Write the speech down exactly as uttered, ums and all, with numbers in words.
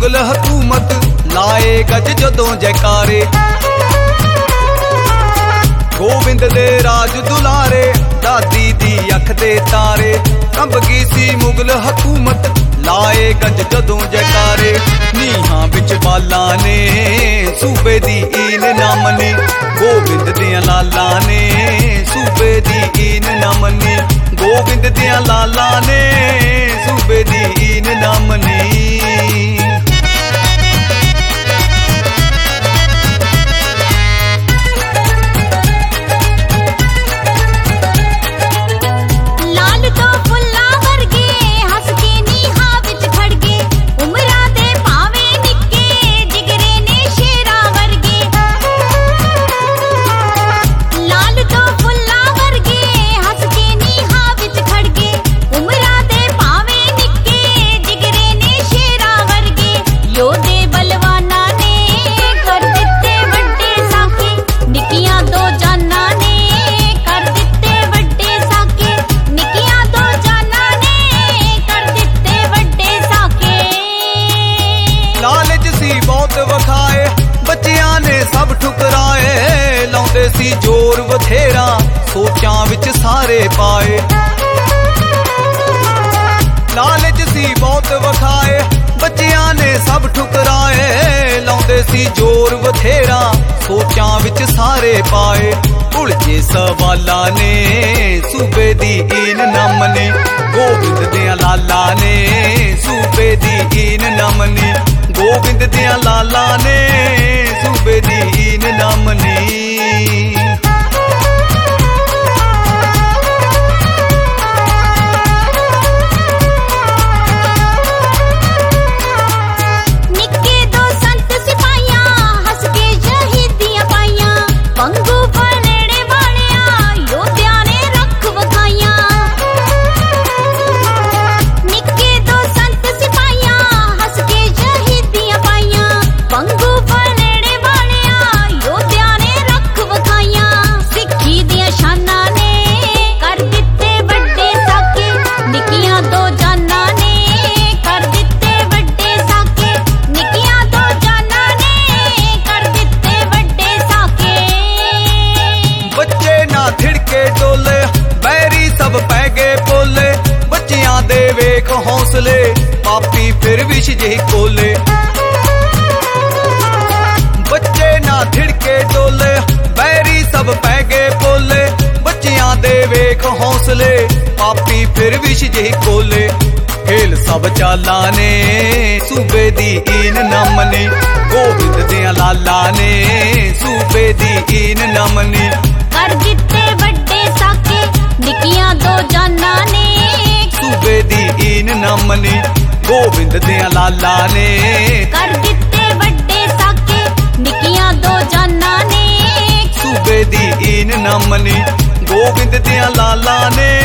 ਮੁਗਲ ਹਕੂਮਤ ਲਾਏ ਗੱਜ ਜਦੋਂ ਜੈਕਾਰੇ। ਗੋਬਿੰਦ ਦੇ ਰਾਜ ਦੁਲਾਰੇ ਦਾਦੀ ਦੀ ਅੱਖ ਦੇ ਤਾਰੇ। ਕੰਬ ਗਈ ਸੀ ਮੁਗਲ ਹਕੂਮਤ ਲਾਏ ਗੱਜ ਜਦੋਂ ਜੈਕਾਰੇ। ਨੀਹਾਂ ਵਿੱਚ ਬਾਲਾਂ ਨੇ ਸੂਬੇ ਦੀ ਈਨ ਨਾ ਮੰਨੀ। ਗੋਬਿੰਦ ਦੀਆਂ ਲਾਲਾਂ ਨੇ ਸੂਬੇ ਦੀ ਈਨ ਨਾ ਮੰਨੀ। ਗੋਬਿੰਦ ਦੀਆਂ ਲਾਲਾਂ ਨੇ ਸੂਬੇ ਦੀ ਈਨ ਨਾ ਮੰਨੀ। ਵਖਾਏ ਬੱਚਿਆਂ ਨੇ ਸਭ ਠੁਕਰਾਏ। ਲਾਉਂਦੇ ਸੀ ਜ਼ੋਰ ਬਥੇਰਾ ਸੋਚਾਂ ਵਿੱਚ ਸਾਰੇ ਪਾਏ। ਲਾਲਚ ਸੀ ਬਹੁਤ ਵਖਾਏ ਬੱਚਿਆਂ ਨੇ ਸਭ ਠੁਕਰਾਏ। ਲਾਉਂਦੇ ਸੀ ਜ਼ੋਰ ਬਥੇਰਾ ਸੋਚਾਂ ਵਿੱਚ ਸਾਰੇ ਪਾਏ। ਉਲਝੇ ਸਵਾਲਾਂ ਨੇ ਸੂਬੇ ਦੀ ਈਨ ਨਾ ਮੰਨੀ। ਗੋਬਿੰਦ ਦੀਆਂ ਲਾਲਾਂ ਨੇ ਸੂਬੇ ਦੀ ਈਨ ਨਾ ਮੰਨੀ। ਗੋਬਿੰਦ ਦੀਆਂ ਲਾਲਾਂ ਨੇ ਸੂਬੇ ਦੀ ਈਨ ਨਾ ਮੰਨੀ। ਵੇਖ ਹੌਸਲੇ ਪਾਪੀ ਫਿਰ ਵਿਸ਼ ਜਿਹੀ ਕੋਲੇ। ਬੱਚੇ ਨਾ ਥਿੜਕੇ ਡੋਲੇ ਬੈਰੀ ਸਭ ਪੈ ਗਏ ਬੋਲੇ। ਬੱਚਿਆਂ ਦੇ ਵੇਖ ਹੌਸਲੇ ਪਾਪੀ ਫਿਰ ਵਿਸ਼ ਜਿਹੀ ਕੋਲੇ। ਖੇਲ ਸਭ ਚਾਲਾਂ ਨੇ ਸੂਬੇ ਦੀ ਈਨ ਨਾ ਮੰਨੀ। ਗੋਬਿੰਦ ਦੀਆਂ ਲਾਲਾਂ ਨੇ ਸੂਬੇ ਦੀ ਈਨ ਨਾ ਮੰਨੀ। ਕਰ ਦਿੱਤੇ ਵੱਡੇ ਸਾਕੇ ਨਿੱਕੀਆਂ ਦੋ ਜਾਨਾਂ ਨੇ ਸੂਬੇ ਦੀ ਈਨ ਨਾ ਮੰਨੀ। ਗੋਬਿੰਦ ਦੀਆਂ ਲਾਲਾਂ ਨੇ ਕਰ ਦਿੱਤੇ ਵੱਡੇ ਸਾਕੇ ਨਿੱਕੀਆਂ ਦੋ ਜਾਨਾਂ ਨੇ ਸੂਬੇ ਦੀ ਈਨ ਨਾ ਮੰਨੀ। ਗੋਬਿੰਦ ਦੀਆਂ ਲਾਲਾਂ ਨੇ